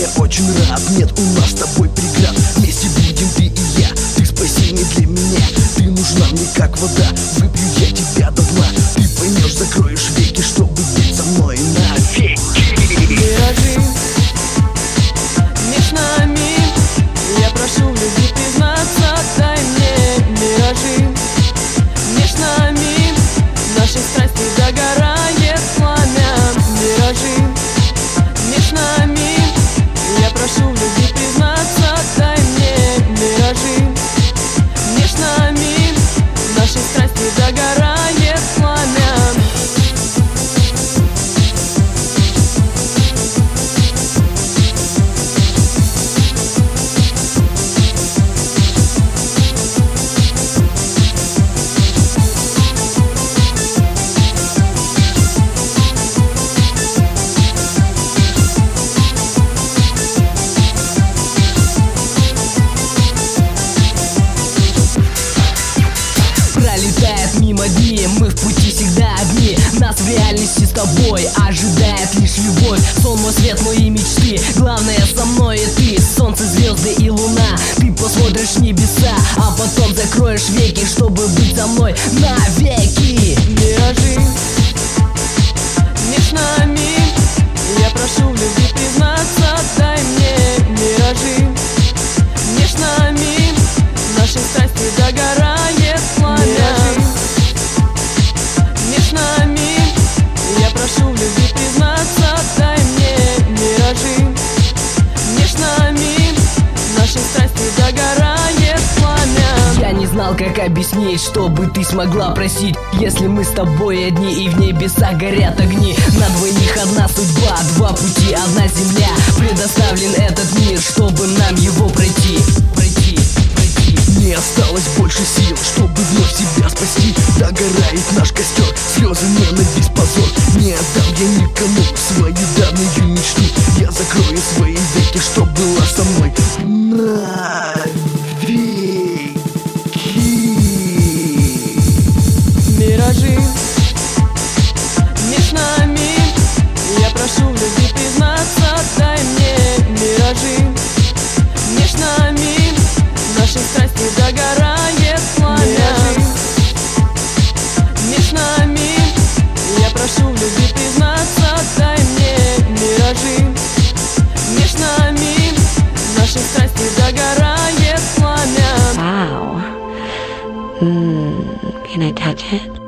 я очень рад. Нет у нас с тобой преград. Вместе будем ты и я. Ты спасение для меня. Ты нужна мне как вода. Выпью я тебя до дна. Ты поймешь, закроешь веки, чтобы быть со мной навеки. Миражи меж нами, я прошу в любви признаться, дай мне. Миражи меж нами, нашей страсти догорает пламя. Миражи меж нами, я прошу в любви признаться, дай мне. Миражи меж нами, нашей страсти догорает пламя. Пролетает мимо дни, мы в пути всегда одни. Нас в реальности с тобой ожидает лишь любовь. Сон мой, свет мои мечты, главное со мной и ты. Солнце, звезды и луна, ты посмотришь в небеса, а потом закроешь веки, чтобы быть со мной навеки. Миражи меж нами, я прошу в любви признаться, дай мне. Миражи меж нами, нашей страсти догорает пламя. Меж нами, я прошу в любви признаться, дай мне. Миражи меж нами, нашей страсти догорает пламя. Я не знал, как объяснить, чтобы ты смогла просить. Если мы с тобой одни и в небесах горят огни. На двоих одна судьба, два пути, одна земля. Предоставлен этот мир, чтобы нам его пройти. Не осталось больше сил, чтобы вновь себя спасти. Догорает наш костер, слезы, ненависть, позор. Не отдам я никому свою давнюю мечту. Я закрою свои веки, чтоб была со мной навеки. Миражи меж нами, я прошу в любви признаться, дай мне. Миражи меж нами, нашей страсти догорает пламя. Меж нами, я прошу в любви признаться, дай мне. Миражи меж нами, нашей страсти догорает пламя. Wow. Can I touch it?